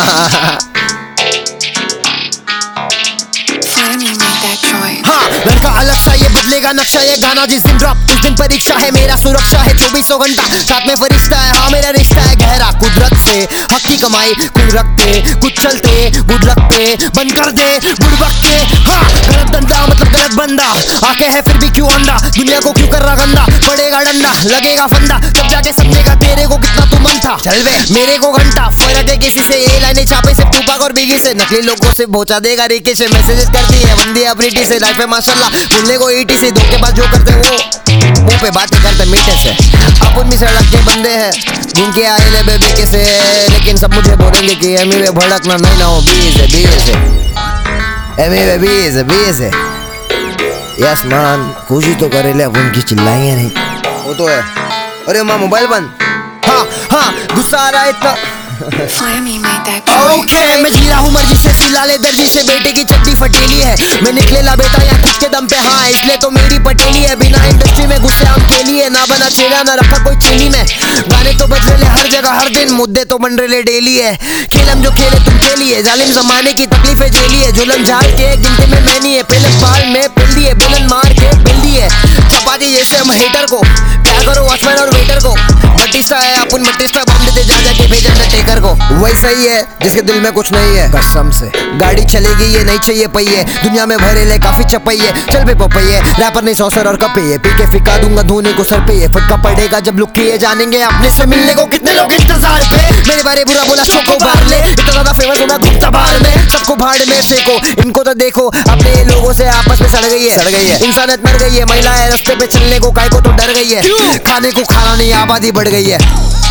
लड़का अलग सा ये बदलेगा नक्शा, ये गाना जिस दिन ड्रॉप उस दिन परीक्षा है, मेरा सुरक्षा है 2400 घंटा साथ में फरिश्ता है। हाँ मेरा रिश्ता है गहरा कुदरत से, हक की कमाई कुछ रखते कुछ चलते गुड लक पे बंद कर दे बुड़बक के। हाँ गलत धंधा मतलब गलत बंदा, आके है फिर भी क्यों अंधा, दुनिया को क्यों कर रहा गंदा, पड़ेगा डंडा लगेगा फंदा तब जाके समझेगा तेरे को कितना तू मन था। चल बे मेरे को घंटा फर्क है किसी से, ये लाइनें छापे से टूपाक और बिगी से, नकली लोगों से पहुंचा देगा रीके से, मैसेजेस करती है बंदी अपनी टी से, लाइफ है माशाल्लाह बोलने को ईटी से, धोखेबाज जो करते वो मुंह पे बातें करते मीठे से। अपन भी सड़क के बंदे हैं घूम के आए ले बेबी के से, लेकिन सब मुझे बोलेंगे कि एमी वे भड़कना नहीं ना हो बीज है एमी वे बीज है। यस मान खुशी तो करे ले, अब उनकी चिल्लाएंगे नहीं वो तो है। अरे माँ मोबाइल बंद। हाँ गुस्सा आ रहा है इतना। ओके मैं जी रहा हूँ मर्जी से, सिला ले दर्जी से, बेटे की चड्डी फटेली है, मैं निकलेला बेटा यहाँ खुद के दम पे, हाँ इसलिए तो मेरी पटेली है, बिना इंडस्ट्री में घुसे हम खेली है, ना बना चेहरा ना रखा कोई चीनी में, गाने तो बज रहे हर जगह हर दिन, मुद्दे तो बन रहे डेली है, खेल हम जो खेले तुम के लिए, जालिम जमाने की तकलीफें झेली है, जुल्म झाड़ के गिनती में मैं नहीं है, पहले बाल में पिल दिए बुलंद मार के पिल दिए, चपाती जैसे हम हेटर को, क्या करो वॉचमैन और वेटर को, बटिस्टा है अपन बटिस्टा बम देते जा जाके भेज अंडरटेकर को, वही सही है जिसके दिल में कुछ नहीं है कसम से, गाड़ी चलेगी ये नहीं चाहिए पहिए, दुनिया में भरे ले काफी चपैये, चल बे पपैये रैपर नहीं सौसर और कपैये, पी के फिका दूंगा धोने को सर पे, ये फटका पड़ेगा जब लुक किए जानेंगे अपने से मिलने को कितने लोग इंतजार पे, मेरे बारे बुरा बोला शोको बाहर ले, इतना ज्यादा फेमस हूँ मैं घूमता बाहर में, सबको भाड़ में फेंको, इनको तो देखो अपने लोगों से आपस में सड़ गई है, इंसानियत मर गई है, महिलाएं रास्ते पे चलने को काय को तो डर गई है, खाने को खाना नहीं आबादी बढ़ गई है।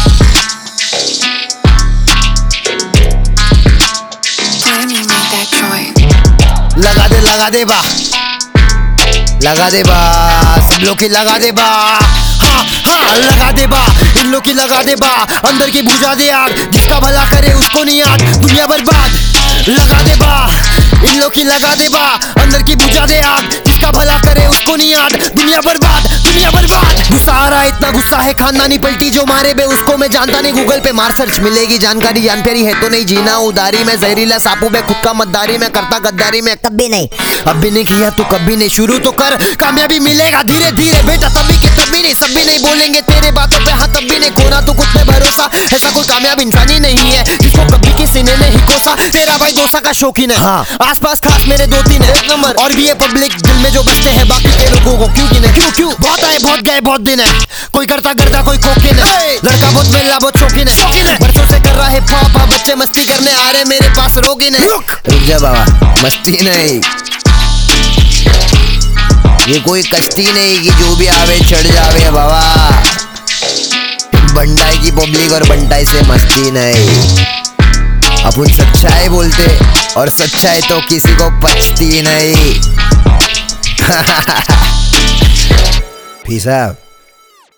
लगा दे बा सब लोग की लगा दे बा, हाँ लगा दे बा इन लोग की लगा दे बा, अंदर की बुझा दे आग, जिसका भला करे उसको नहीं याद, दुनिया बर्बाद लगा दे बा इन लोग की लगा दे बा, अंदर की बुझा दे आग, जिसका भला करे उसको नहीं याद, दुनिया बर्बाद। गुस्सा आ रहा है इतना गुस्सा है खानदानी पलटी जो मारे बे उसको मैं जानता नहीं, गूगल पे मार सर्च मिलेगी जानकारी, जान प्यारी है तो नहीं जीना उदारी में, जहरीला सापू में खुद का मद्दारी में, करता गद्दारी में कभी नहीं, अब भी नहीं किया तो कभी नहीं, शुरू तो कर कामयाबी मिलेगा धीरे धीरे बेटा, तभी के तभी नहीं, सब भी नहीं बोलेंगे तेरे बातों पे, हाँ तब भी नहीं, खोना तो कुछ में भरोसा, ऐसा कोई कामयाब इंसान ही नहीं है जिसको कभी किसी ने नहीं कोसा, तेरा भाई दोसा का शौकीन है, हाँ आसपास खास मेरे 2-3 है एक नंबर, और भी ये पब्लिक दिल में जो बसते हैं बाकी के लोगों को क्यों गिने, क्यों बहुत आए बहुत गए बहुत दिन है, कोई करता करता कोई कोकिन है, लड़का बहुत मेला बहुत शौकीन है, बरसों से कर रहा है पापा, बच्चे मस्ती करने आ रहे मेरे पास रोगिन है, रुक जा बाबा मस्ती नहीं, ये कोई कश्ती नहीं कि जो भी आवे चढ़ जावे बाबा, बंटाई की पब्लिक और बंटाई से मस्ती नहीं, अपन सच्चाई बोलते और सच्चाई तो किसी को पचती नहीं। Peace out.